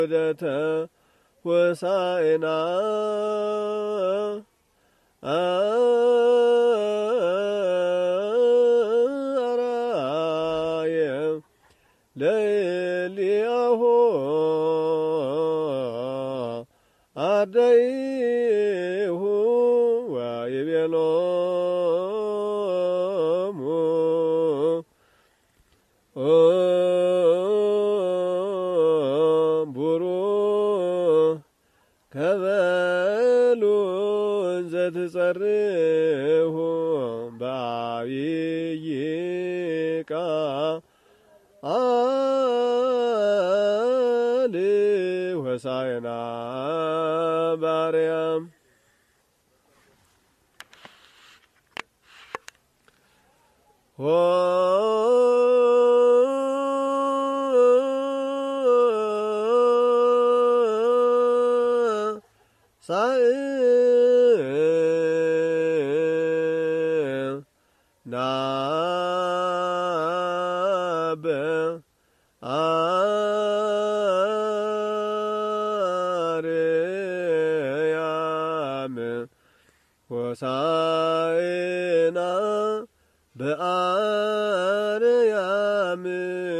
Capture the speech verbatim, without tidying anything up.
ወደተ ወሳኤና አራየ ለሊአሆ አደይሁ ወይቤሎሙ ቡሩክ ከበሉ ዘትጸርሁ በዐቢይ ቃል ሆሳዕና በአርያም ሆሳዕና በአርያም ሆሳዕና በአርያም